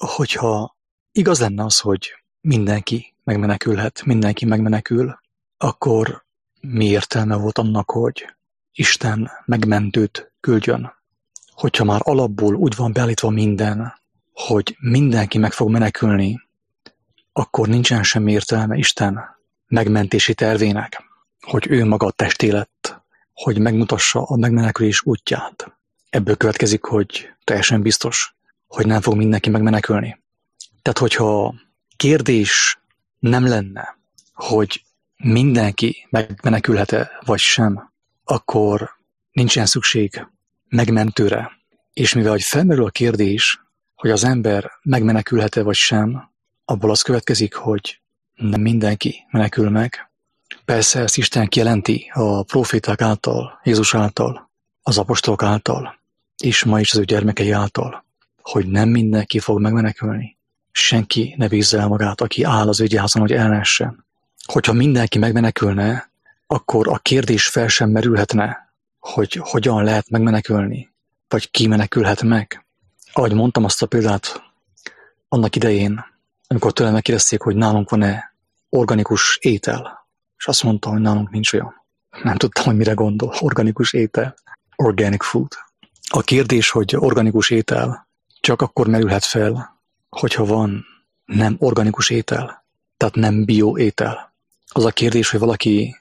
Hogyha igaz lenne az, hogy mindenki megmenekülhet, mindenki megmenekül, akkor mi értelme volt annak, hogy Isten megmentőt küldjön? Hogyha már alapból úgy van beállítva minden, hogy mindenki meg fog menekülni, akkor nincsen semmi értelme Isten megmentési tervének, hogy ő maga testé lett, hogy megmutassa a megmenekülés útját. Ebből következik, hogy teljesen biztos, hogy nem fog mindenki megmenekülni. Tehát, hogyha kérdés nem lenne, hogy mindenki megmenekülhet-e vagy sem, akkor nincsen szükség megmentőre. És mivel hogy felmerül a kérdés, hogy az ember megmenekülhet-e vagy sem, abból az következik, hogy nem mindenki menekül meg. Persze ezt Isten kijelenti a próféták által, Jézus által, az apostolok által, és ma is az ő gyermekei által, hogy nem mindenki fog megmenekülni. Senki ne bízza el magát, aki áll az ügyházon, hogy elnessen. Hogyha mindenki megmenekülne, akkor a kérdés fel sem merülhetne, hogy hogyan lehet megmenekülni, vagy ki menekülhet meg. Ahogy mondtam azt a példát annak idején, amikor tőlem megkérdezték, hogy nálunk van-e organikus étel, és azt mondtam, hogy nálunk nincs olyan. Nem tudtam, hogy mire gondol. Organikus étel. Organic food. A kérdés, hogy organikus étel csak akkor merülhet fel, hogyha van nem organikus étel, tehát nem bioétel. Az a kérdés, hogy valaki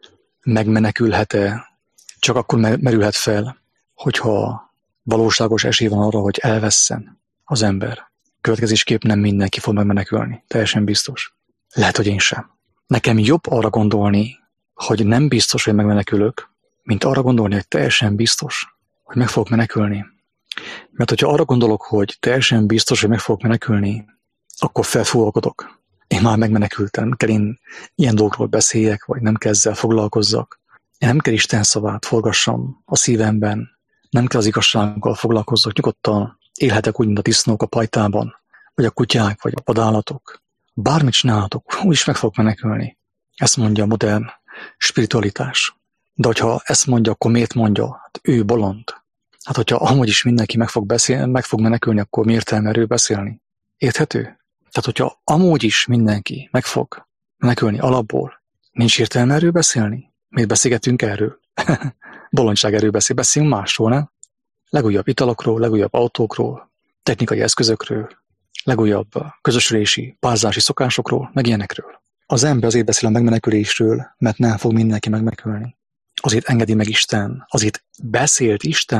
megmenekülhet-e, csak akkor merülhet fel, hogyha valóságos esély van arra, hogy elvesszen az ember. Következésképp nem mindenki fog megmenekülni. Teljesen biztos. Lehet, hogy én sem. Nekem jobb arra gondolni, hogy nem biztos, hogy megmenekülök, mint arra gondolni, hogy teljesen biztos, hogy meg fogok menekülni. Mert hogyha arra gondolok, hogy teljesen biztos, hogy meg fogok menekülni, akkor felfúvalkodok. Én már megmenekültem, nem kell én ilyen dolgokról beszéljek, vagy nem kell ezzel foglalkozzak. Én nem kell Isten szavát forgassam a szívemben, nem kell az igazsággal foglalkozzak, nyugodtan élhetek úgy, mint a disznók a pajtában, vagy a kutyák, vagy a vadállatok. Bármit csinálhatok, úgyis meg fogok menekülni. Ezt mondja a modern spiritualitás. De hogyha ezt mondja, akkor miért mondja? Hát ő bolond. Hát hogyha amúgy is mindenki meg fog menekülni, akkor mi értelme erről beszélni? Érthető? Tehát hogyha amúgy is mindenki meg fog menekülni alapból, nincs értelme erről beszélni? Miért beszélgetünk erről? Bolondság erről beszélünk másról, nem? Legújabb italokról, legújabb autókról, technikai eszközökről, legújabb közösülési, párzási szokásokról, meg ilyenekről. Az ember azért beszél a megmenekülésről, mert nem fog mindenki megmenekülni. Azért engedi meg Isten, azért beszél Isten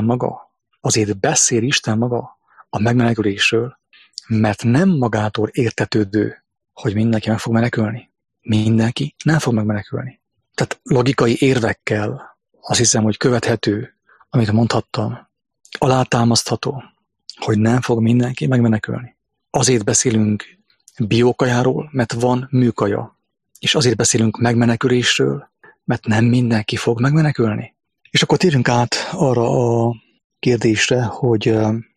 maga a megmenekülésről, mert nem magától értetődő, hogy mindenki meg fog menekülni. Mindenki nem fog megmenekülni. Tehát logikai érvekkel azt hiszem, hogy követhető, amit mondhattam, alátámasztható, hogy nem fog mindenki megmenekülni. Azért beszélünk biókajáról, mert van műkaja, és azért beszélünk megmenekülésről, mert nem mindenki fog megmenekülni. És akkor térjünk át arra a kérdésre, hogy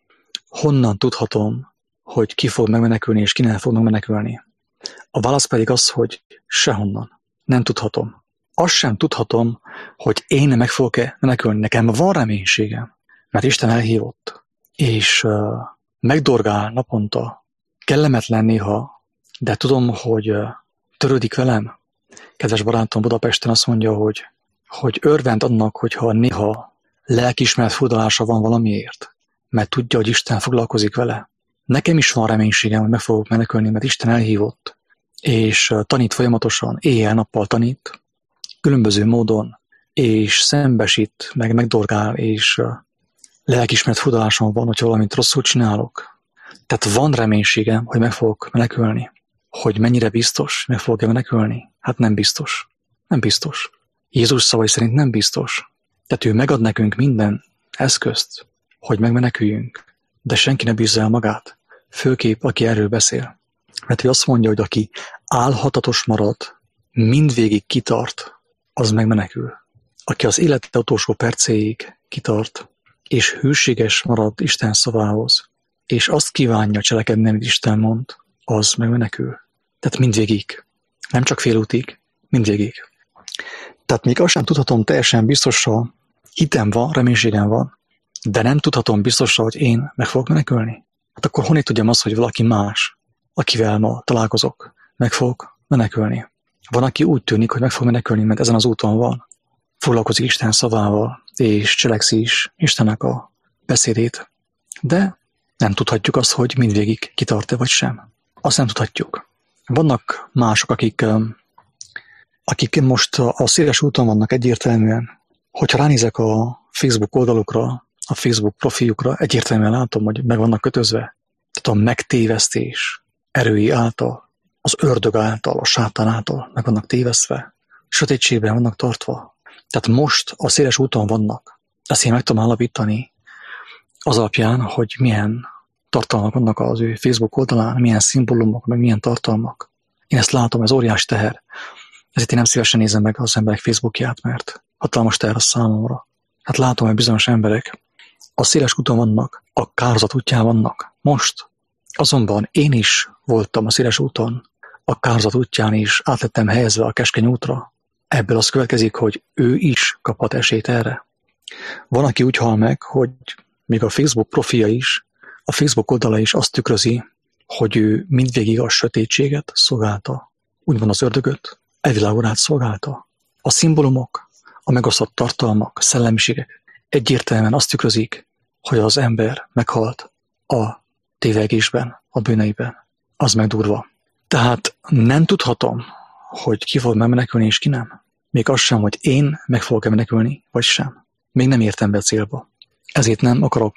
honnan tudhatom, hogy ki fog megmenekülni, és ki nem fog megmenekülni. A válasz pedig az, hogy sehonnan. Nem tudhatom. Azt sem tudhatom, hogy én meg fogok-e menekülni. Nekem van reménységem, mert Isten elhívott, és megdorgál naponta, kellemetlen néha, de tudom, hogy törődik velem. Kedves barátom Budapesten azt mondja, hogy örvend annak, hogyha néha lelkiismeret furdalása van valamiért, mert tudja, hogy Isten foglalkozik vele. Nekem is van reménységem, hogy meg fogok menekülni, mert Isten elhívott, és tanít folyamatosan, éjjel-nappal tanít, különböző módon, és szembesít, meg megdorgál, és lelkiismeret furdalásom van, hogyha valamit rosszul csinálok. Tehát van reménységem, hogy meg fogok menekülni. Hogy mennyire biztos, meg fogok-e menekülni? Hát nem biztos. Nem biztos. Jézus szavai szerint nem biztos. Tehát ő megad nekünk minden eszközt, hogy megmeneküljünk, de senki ne bízza el magát, főképp aki erről beszél. Mert ő azt mondja, hogy aki álhatatos marad, mindvégig kitart, az megmenekül. Aki az élete utolsó percéig kitart, és hűséges marad Isten szavához, és azt kívánja cselekedni, amit Isten mond, az megmenekül. Tehát mindvégig. Nem csak félútig, mindvégig. Tehát még azt sem tudhatom teljesen biztosra, hitem van, reménységem van, de nem tudhatom biztosra, hogy én meg fogok menekülni. Hát akkor honnan tudjam azt, hogy valaki más, akivel ma találkozok, meg fog menekülni? Van, aki úgy tűnik, hogy meg fog menekülni, mert ezen az úton van. Foglalkozik Isten szavával, és cselekszi is Istennek a beszédét. De nem tudhatjuk azt, hogy mindvégig kitart-e vagy sem. Azt nem tudhatjuk. Vannak mások, akik most a széles úton vannak egyértelműen. Hogyha ránézek a Facebook oldalukra, a Facebook profiljukra, egyértelműen látom, hogy meg vannak kötözve. Tehát a megtévesztés erői által, az ördög által, a sátán által meg vannak tévesztve. Sötétségben vannak tartva. Tehát most a széles úton vannak. Ezt én meg tudom állapítani az alapján, hogy milyen tartalmak vannak az ő Facebook oldalán, milyen szimbólumok, meg milyen tartalmak. Én ezt látom, ez óriási teher. Ezért én nem szívesen nézem meg az emberek Facebookját, mert hatalmas teher a számomra. Hát látom, hogy bizonyos emberek a széles úton vannak, a kárhozat útján vannak. Most azonban én is voltam a széles úton, a kárhozat útján is át lettem helyezve a keskeny útra. Ebből az következik, hogy ő is kaphat esélyt erre. Van, aki úgy hal meg, hogy még a Facebook profilja is, a Facebook oldala is azt tükrözi, hogy ő mindvégig a sötétséget szolgálta, úgymond az ördögöt, elvilágorát szolgálta. A szimbólumok, a megosztott tartalmak, szellemiségek egyértelműen azt tükrözik, hogy az ember meghalt a tévegésben, a bűneiben. Az meg durva. Tehát nem tudhatom, hogy ki fog menekülni és ki nem. Még az sem, hogy én meg fogok-e menekülni, vagy sem. Még nem értem be a célba. Ezért nem akarom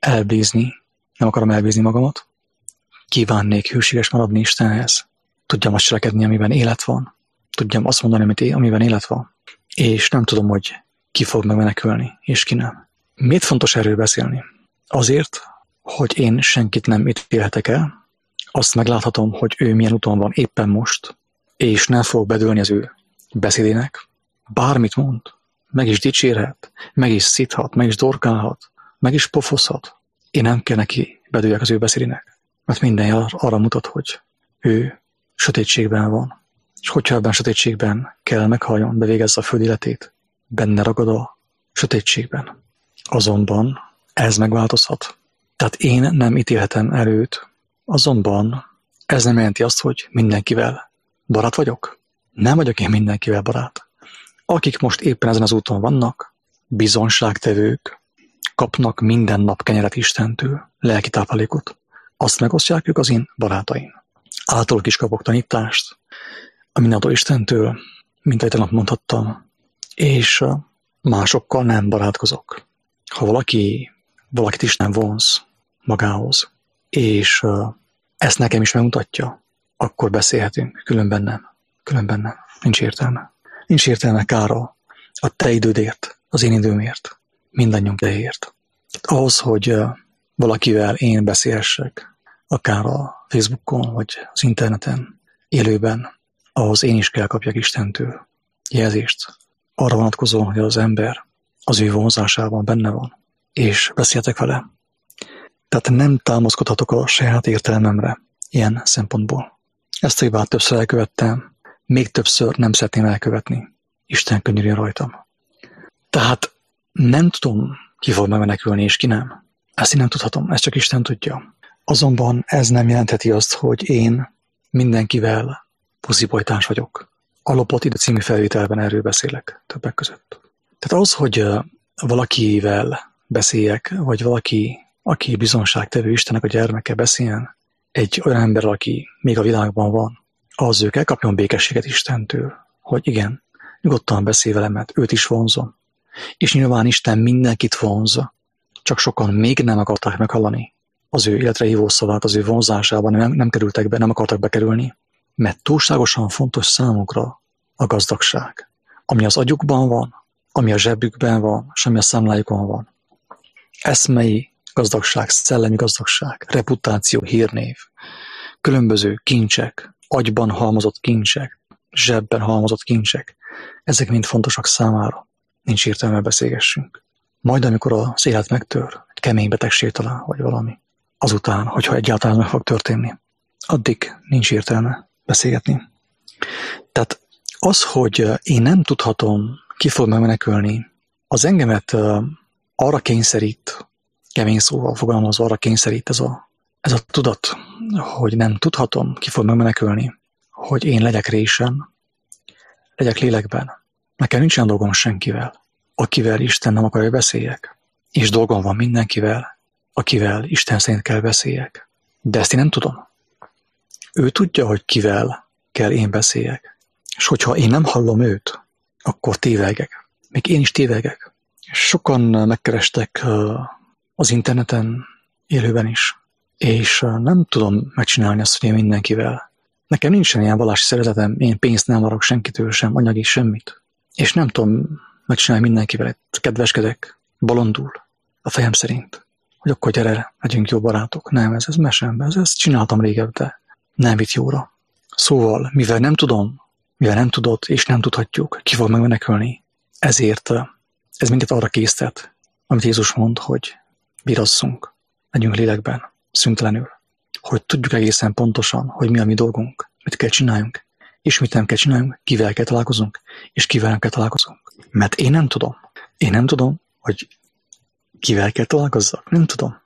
elbízni magamat. Kívánnék hűséges maradni Istenhez. Tudjam azt cselekedni, amiben élet van. Tudjam azt mondani, amiben élet van. És nem tudom, hogy ki fog megmenekülni, és ki nem. Miért fontos erről beszélni? Azért, hogy én senkit nem ítélhetek el, azt megláthatom, hogy ő milyen úton van éppen most, és nem fog bedőlni az ő beszédének. Bármit mond, meg is dicsérhet, meg is szithat, meg is dorkálhat, meg is pofozhat. Én nem kell neki bedőljek az ő beszédének, mert minden arra mutat, hogy ő sötétségben van. És hogyha ebben a sötétségben kell meghalljon, bevégezze a föld életét, benne ragad a sötétségben. Azonban ez megváltozhat. Tehát én nem ítélhetem el őt, azonban ez nem jelenti azt, hogy mindenkivel barát vagyok. Nem vagyok én mindenkivel barát. Akik most éppen ezen az úton vannak, bizonságtevők, kapnak minden nap kenyeret Istentől, lelki táplálékot. Azt megosztják ők az én barátaim. Általuk is kapok tanítást, a mindenható Istentől, mint ahogy tegnap mondhattam, és másokkal nem barátkozok. Ha valakit Isten vonz magához, és ezt nekem is megmutatja, akkor beszélhetünk, különben nem. Különben nem. Nincs értelme. Nincs értelme kára a te idődért, az én időmért, mindannyiunk ideért. Ahhoz, hogy valakivel én beszélhessek, akár a Facebookon, vagy az interneten, élőben, ahhoz én is kell kapjak Istentől jelzést. Arra vonatkozóan, hogy az ember az ő vonzásában benne van, és beszéltek vele. Tehát nem támaszkodhatok a saját értelmemre ilyen szempontból. Ezt a hibát többször elkövettem, még többször nem szeretném elkövetni. Isten könyörüljön rajtam. Tehát nem tudom, ki fog megmenekülni és ki nem. Ezt én nem tudhatom, ezt csak Isten tudja. Azonban ez nem jelentheti azt, hogy én mindenkivel puszipojtás vagyok. A Lopott idő című felvételben erről beszélek többek között. Tehát ahhoz, hogy valakivel beszéljek, vagy aki bizonságtevő Istennek a gyermeke beszéljen, egy olyan ember, aki még a világban van, az ő kell kapjon békességet Istentől, hogy igen, nyugodtan beszélj velem, mert őt is vonzom. És nyilván Isten mindenkit vonz, csak sokan még nem akarták meghallani az ő életre hívó szavát, az ő vonzásában nem kerültek be, nem akartak bekerülni, mert túlságosan fontos számukra a gazdagság, ami az agyukban van, ami a zsebükben van, és ami a számlájukon van. Eszmei gazdagság, szellemi gazdagság, reputáció, hírnév, különböző kincsek, agyban halmozott kincsek, zsebben halmozott kincsek, ezek mind fontosak számára. Nincs értelme, beszélgessünk. Majd amikor az élet megtör, egy kemény betegség talán, vagy valami, azután, hogyha egyáltalán meg fog történni, addig nincs értelme beszélgetni. Tehát az, hogy én nem tudhatom, ki fog megmenekülni, az engemet arra kényszerít, kemény szóval fogalmazva, arra kényszerít Ez a tudat, hogy nem tudhatom, ki fog megmenekülni, hogy én legyek résen, legyek lélekben. Nekem nincsen dolgom senkivel, akivel Isten nem akar, hogy beszéljek. És dolgom van mindenkivel, akivel Isten szerint kell beszéljek. De ezt én nem tudom. Ő tudja, hogy kivel kell én beszéljek. És hogyha én nem hallom őt, akkor tévegek. Még én is tévegek. Sokan megkerestek az interneten, élőben is, és nem tudom megcsinálni azt, hogy én mindenkivel. Nekem nincsen ilyen vallási szeretetem, én pénzt nem várok senkitől sem, anyagi semmit. És nem tudom megcsinálni mindenkivel, kedveskedek, bolondul, a fejem szerint. Hogy akkor gyere, legyünk jó barátok. Nem, ez mesembe, ezt csináltam régebb, de nem vitt jóra. Szóval, mivel nem tudom, mivel nem tudod, és nem tudhatjuk, ki fog megmenekülni, ezért ez minket arra késztet, amit Jézus mond, hogy bírazzunk, legyünk lélekben, szüntelenül, hogy tudjuk egészen pontosan, hogy mi a mi dolgunk, mit kell csináljunk, és mit nem kell csináljunk, kivel kell találkozunk, és kivel nem kell találkozunk. Mert én nem tudom. Én nem tudom, hogy kivel kell találkozzak. Nem tudom.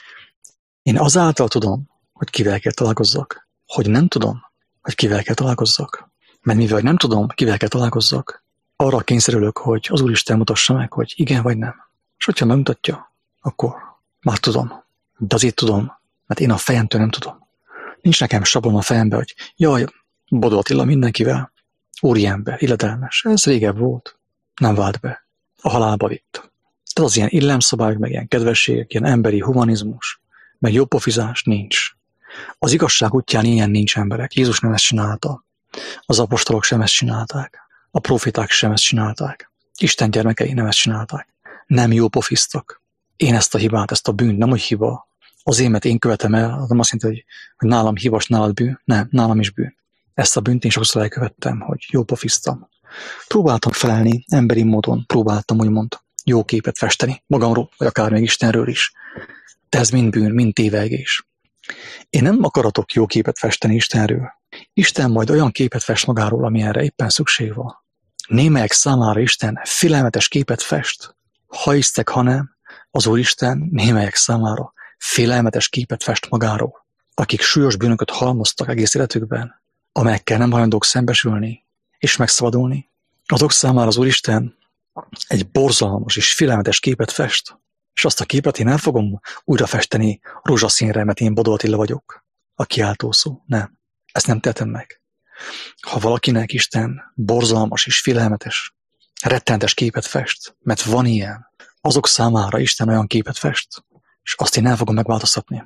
Én azáltal tudom, hogy kivel kell találkozzak, hogy nem tudom, hogy kivel kell találkozzak. Mert mivel nem tudom, kivel kell találkozzak, arra kényszerülök, hogy az Úristen mutassa meg, hogy igen vagy nem. És hogyha megmutatja, akkor már tudom. De azért tudom, mert én a fejemtől nem tudom. Nincs nekem sablon a fejembe, hogy jaj, Bodó Attila mindenkivel, úriember, illedelmes. Ez régebb volt. Nem vált be. A halálba vitt. Tehát az ilyen illemszabályok, meg ilyen kedvességek, ilyen emberi humanizmus, meg jópofizás nincs. Az igazság útján ilyen nincs, emberek. Jézus nem ezt csinálta. Az apostolok sem ezt csinálták. A proféták sem ezt csinálták. Isten gyermekei nem ezt csinálták. Nem jópofiztak. Én ezt a hibát, ezt a bűnt, nem úgy hiba. Azért, mert én követem el, nem azt jelenti, hogy nálam hibas, nálad bűn. Nem, nálam is bűn. Ezt a bűnt én sokszor elkövettem, hogy jópofiztam. Próbáltam felelni emberi módon, próbáltam úgymond jó képet festeni magamról, vagy akár még Istenről is. De ez mind bűn, mind tévegés. Én nem akaratok jó képet festeni Istenről. Isten majd olyan képet fest magáról, amilyenre éppen szükség van. Némelyek számára Isten félelmetes képet fest. Ha hisztek, ha nem, az Úristen némelyek számára félelmetes képet fest magáról. Akik súlyos bűnöket halmoztak egész életükben, amelyekkel nem hajlandók szembesülni és megszabadulni, azok számára az Úristen egy borzalmas és félelmetes képet fest, és azt a képet én nem fogom újra festeni rózsaszínre, mert én Bodó Attila vagyok, a kiáltó szó. Nem. Ezt nem tehetem meg. Ha valakinek Isten borzalmas és félelmetes, rettenetes képet fest, mert van ilyen, azok számára Isten olyan képet fest, és azt én nem fogom megváltoztatni.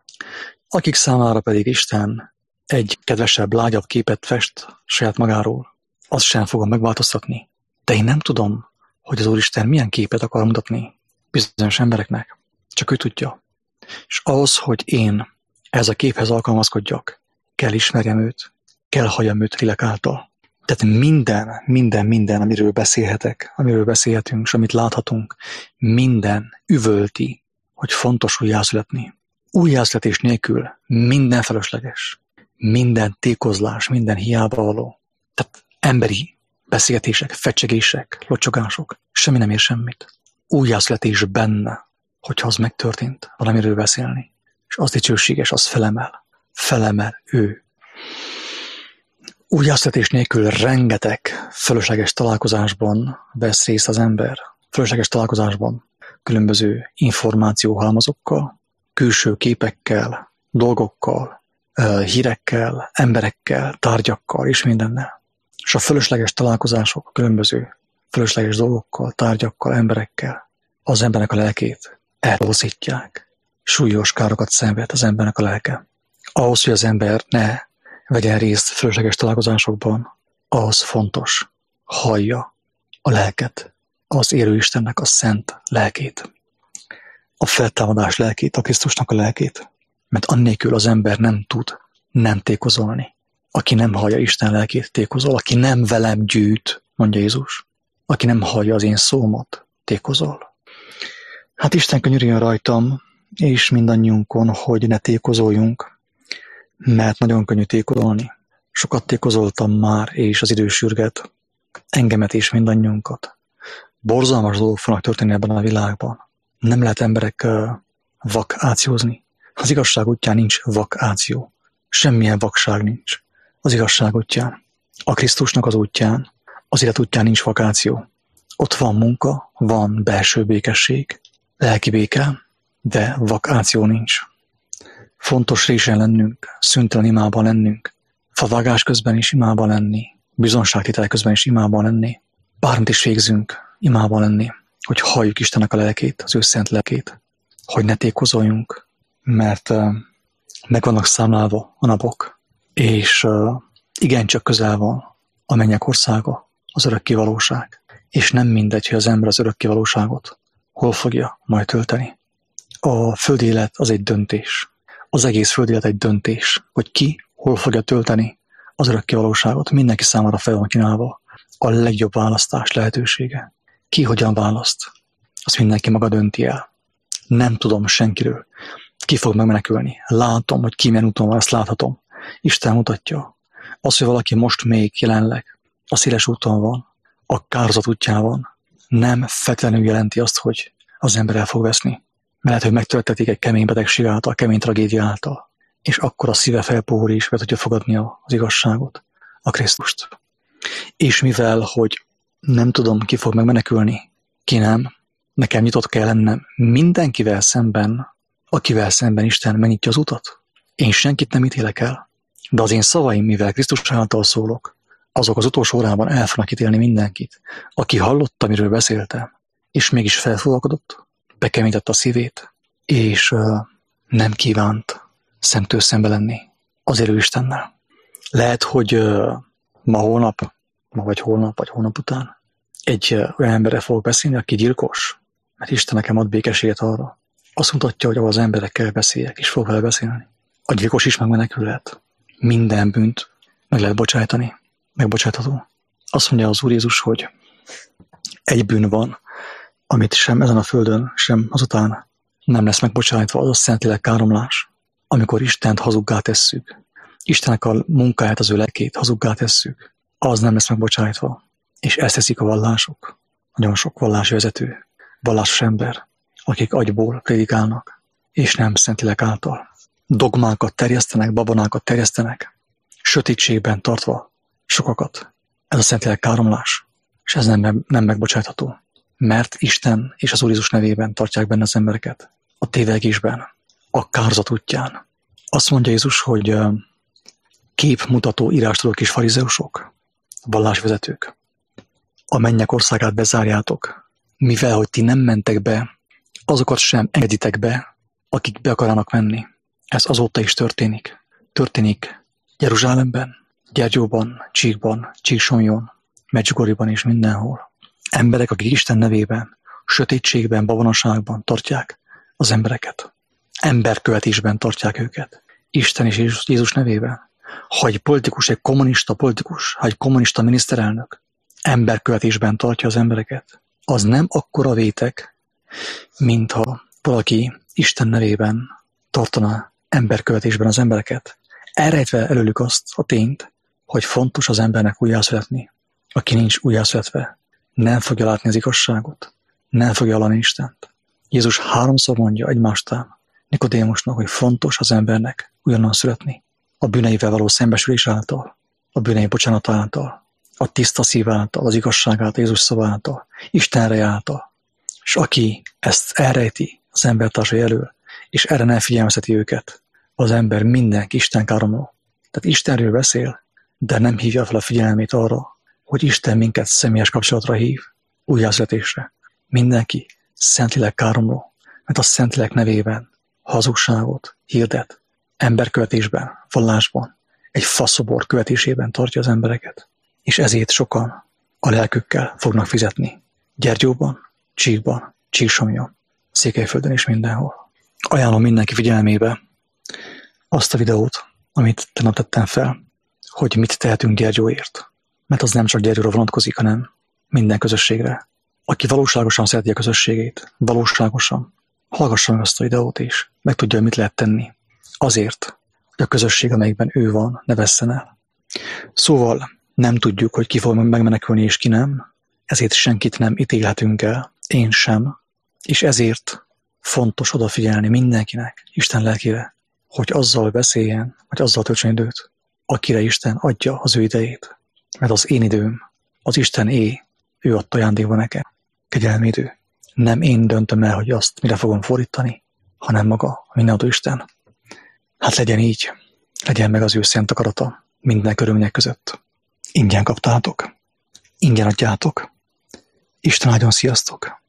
Akik számára pedig Isten egy kedvesebb, lágyabb képet fest saját magáról, azt sem fogom megváltoztatni. De én nem tudom, hogy az Úristen milyen képet akar mutatni bizonyos embereknek. Csak ő tudja. És ahhoz, hogy én ez a képhez alkalmazkodjak, kell ismerjem őt, kell halljam őt lélek által. Tehát minden, amiről beszélhetek, amiről beszélhetünk, és amit láthatunk, minden üvölti, hogy fontos újjászületni. Újjászületés nélkül minden felesleges, minden tékozlás, minden hiába való. Tehát emberi beszélgetések, fecsegések, locsogások, semmi nem ér semmit. Újjászületés benne, hogyha az megtörtént, valamiről beszélni. És az dicsőséges, az felemel ő. Újjászületés nélkül rengeteg fölösleges találkozásban vesz részt az ember. Fölösleges találkozásban különböző információhalmazokkal, külső képekkel, dolgokkal, hírekkel, emberekkel, tárgyakkal és mindennel. És a fölösleges találkozások különböző fölösleges dolgokkal, tárgyakkal, emberekkel az embernek a lelkét eltorzítják. Súlyos károkat szenved az embernek a lelke. Ahhoz, hogy az ember ne vegyen részt fölösleges találkozásokban, ahhoz fontos, hallja a lelket, az élő Istennek a szent lelkét, a feltámadás lelkét, a Krisztusnak a lelkét, mert annélkül az ember nem tud nem tékozolni. Aki nem hallja Isten lelkét, tékozol, aki nem velem gyűjt, mondja Jézus, aki nem hallja az én szómat, tékozol. Hát Isten könyörüljön rajtam, és mindannyiunkon, hogy ne tékozoljunk, mert nagyon könnyű tékozolni. Sokat tékozoltam már, és az idő sürget, engemet és mindannyiunkat. Borzalmas dolgok fognak történni ebben a világban. Nem lehet emberek vak ációzni. Az igazság útján nincs vakáció. Semmilyen vakság nincs az igazság útján. A Krisztusnak az útján, az élet útján nincs vakáció. Ott van munka, van belső békesség, lelki béke, de vakáció nincs. Fontos résen lennünk, szüntelen imában lennünk, favágás közben is imában lenni, bizonságtétel közben is imában lenni, bármit is végzünk, imában lenni, hogy halljuk Istennek a lelkét, az ő szent lelkét, hogy ne tékozoljunk, mert meg vannak számlálva a napok, és igencsak közel van a mennyek országa, az örökké valóság, és nem mindegy, hogy az ember az örökké valóságot hol fogja majd tölteni. A földi élet az egy döntés. Az egész földi élet egy döntés, hogy ki hol fogja tölteni az örökké valóságot. Mindenki számára fel van kínálva a legjobb választás lehetősége. Ki hogyan választ, azt mindenki maga dönti el. Nem tudom senkiről, ki fog megmenekülni. Látom, hogy ki milyen úton van, ezt láthatom. Isten mutatja. Az, hogy valaki most még jelenleg a széles úton van, a kározat útján van, nem feltétlenül jelenti azt, hogy az ember el fog veszni. Mert hogy megtöltetik egy kemény betegség által, kemény tragédia által, és akkor a szíve felpuhul és be tudja fogadni az igazságot, a Krisztust. És mivel, hogy nem tudom, ki fog megmenekülni, ki nem, nekem nyitott kell lennem mindenkivel szemben, akivel szemben Isten megnyitja az utat. Én senkit nem ítélek el, de az én szavaim, mivel Krisztus által szólok, azok az utolsó órában el fognak ítélni mindenkit, aki hallotta, miről beszéltem, és mégis felfúvalkodott, bekemítette a szívét, és nem kívánt szemtől szembe lenni az élő Istennel. Lehet, hogy ma vagy holnap után egy olyan emberre fog beszélni, aki gyilkos, mert Isten nekem ad békességet arra. Azt mutatja, hogy ahol az emberekkel beszéljek, és fog vele beszélni. A gyilkos is megmenekülhet. Minden bűnt meg lehet bocsájtani, megbocsátható. Azt mondja az Úr Jézus, hogy egy bűn van, amit sem ezen a földön, sem azután nem lesz megbocsájtva, az a Szentlélek káromlás, amikor Istent hazuggá tesszük. Istennek a munkáját, az ő lelkét hazuggá tesszük, az nem lesz megbocsájtva. És ezt teszik a vallások. Nagyon sok vallási vezető, vallásos ember, akik agyból prédikálnak, és nem Szentlélek által. Dogmákat terjesztenek, babonákat terjesztenek, sötétségben tartva sokakat. Ez a Szentlélek káromlás, és ez nem megbocsátható. Mert Isten és az Úr Jézus nevében tartják benne az embereket. A tévegésben, a kárzat útján. Azt mondja Jézus, hogy képmutató írástudók és farizeusok, vallásvezetők, a mennyek országát bezárjátok, mivel, hogy ti nem mentek be, azokat sem engeditek be, akik be akarnak menni. Ez azóta is történik. Történik Jeruzsálemben, Gyergyóban, Csíkban, Csíksomlyón, Medjugorjban és mindenhol. Emberek, akik Isten nevében, sötétségben, babonaságban tartják az embereket. Emberkövetésben tartják őket. Isten és Jézus nevében. Ha egy politikus, egy kommunista politikus, ha egy kommunista miniszterelnök emberkövetésben tartja az embereket, az nem akkora vétek, mintha valaki Isten nevében tartana emberkövetésben az embereket, elrejtve előlük azt a tényt, hogy fontos az embernek újjászületni. Aki nincs újjászületve, nem fogja látni az igazságot, nem fogja hallani Istent. Jézus 3-szor mondja egymásután Nikodémusnak, hogy fontos az embernek újonnan születni. A bűneivel való szembesülés által, a bűnei bocsánata által, a tiszta szív által, az igazság által, Jézus szava által, Istenre által. És aki ezt elrejti az embertársai elől, és erre nem figyelmezteti őket, az ember mindenki Isten káromló. Tehát Istenről beszél, de nem hívja fel a figyelmét arra, hogy Isten minket személyes kapcsolatra hív, újjászületésre. Mindenki Szentlélek káromló, mert a Szentlélek nevében hazugságot hirdet, emberkövetésben, vallásban, egy faszobor követésében tartja az embereket. És ezért sokan a lelkükkel fognak fizetni. Gyergyóban, Csíkban, Csíksomlyon, Székelyföldön és mindenhol. Ajánlom mindenki figyelmébe azt a videót, amit tegnap tettem fel, hogy mit tehetünk Gyergyóért. Mert az nem csak Gyergyóra vonatkozik, hanem minden közösségre. Aki valóságosan szereti a közösségét, valóságosan, hallgassa meg azt a videót és meg tudja, mit lehet tenni. Azért, hogy a közösség, amelyikben ő van, ne vesszen el. Szóval nem tudjuk, hogy ki fog megmenekülni és ki nem, ezért senkit nem ítélhetünk el, én sem, és ezért fontos odafigyelni mindenkinek, Isten lelkére, hogy azzal beszéljen, vagy azzal töltsön időt, akire Isten adja az ő idejét. Mert az én időm, az Isten ő adta ajándékba nekem. Kegyelmi idő. Nem én döntöm el, hogy azt mire fogom fordítani, hanem maga, a mindenható Isten. Hát legyen így. Legyen meg az ő szent akarata minden körülmények között. Ingyen kaptátok. Ingyen adjátok. Isten áldjon, sziasztok!